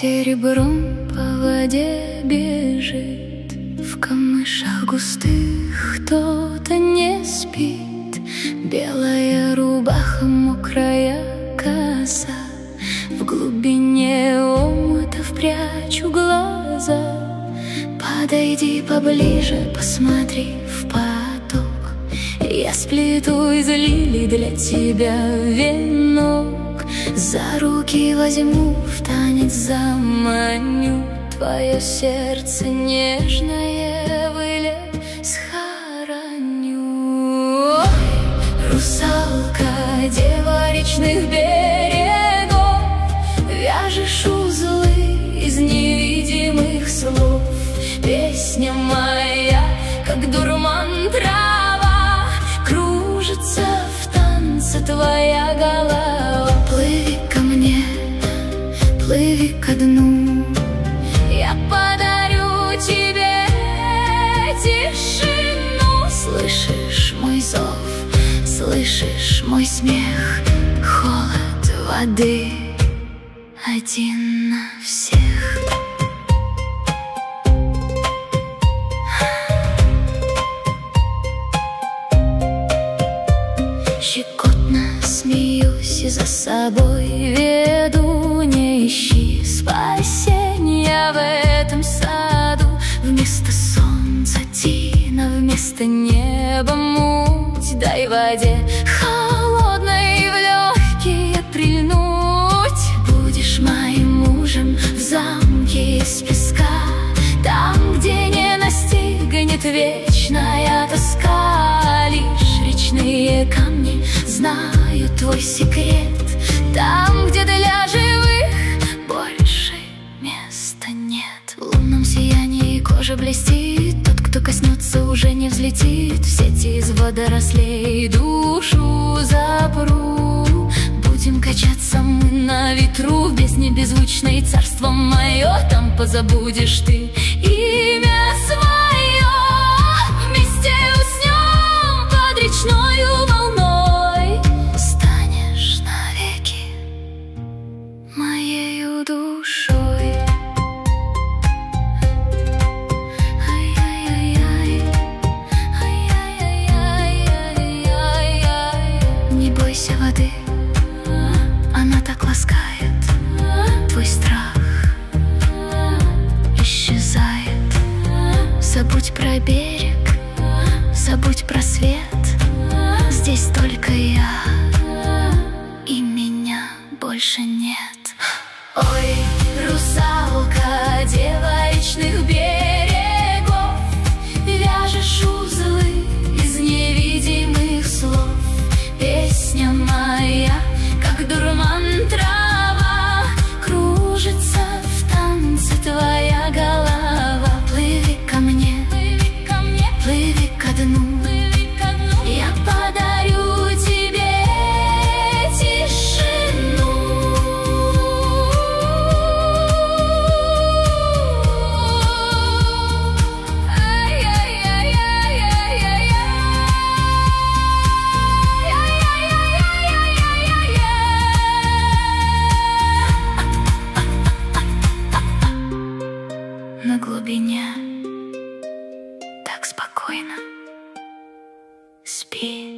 серебром по воде бежит, в камышах густых кто-то не спит. Белая рубаха, мокрая коса, в глубине омутов прячу глаза. Подойди поближе, посмотри в поток, я сплету из лилий для тебя венок. За руки возьму, в танец заманю, твое сердце нежное в иле схороню. Ой, русалка, дева речных берегов, вяжешь узлы из невидимых слов. Песня моя, как дурман трава, кружится в танце твоя голова. Плыви ко мне, плыви ко дну, я подарю тебе тишину. Слышишь мой зов, слышишь мой смех, холод воды один на всех. Щекотно смеюсь и за собой веду. Не ищи спасения в этом саду. Вместо солнца тина, вместо неба муть. Дай воде холодной в легкие прильнуть. Будешь моим мужем в замке из песка, там, где не настигнет вечная тоска. Лишь речные камни знают твой секрет, там, где для живых больше места нет. В лунном сиянии кожа блестит, тот, кто коснется, уже не взлетит. В сети из водорослей душу запру. Будем качаться мы на ветру, в бездне беззвучной царство мое. Там позабудешь ты имя свое. Вместе уснем под речною волной, станешь навеки моею душой. Не бойся воды, она так ласкает. Твой страх исчезает. Забудь про берег, забудь про свет. Здесь только я, и меня больше нет. Ой, русалка, дева речных берегов, вяжешь узлы из невидимых слов. Песня моя, как дурман трава, кружится в танце твоя голова. Плыви ко мне, плыви ко дну, я подарю тебе тишину. На глубине так спокойно спи.